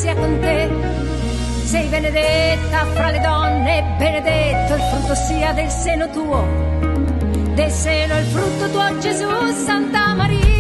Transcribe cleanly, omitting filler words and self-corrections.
sia con te. Sei benedetta fra le donne, benedetto il frutto sia del seno tuo, del seno il frutto tuo, Gesù. Santa Maria,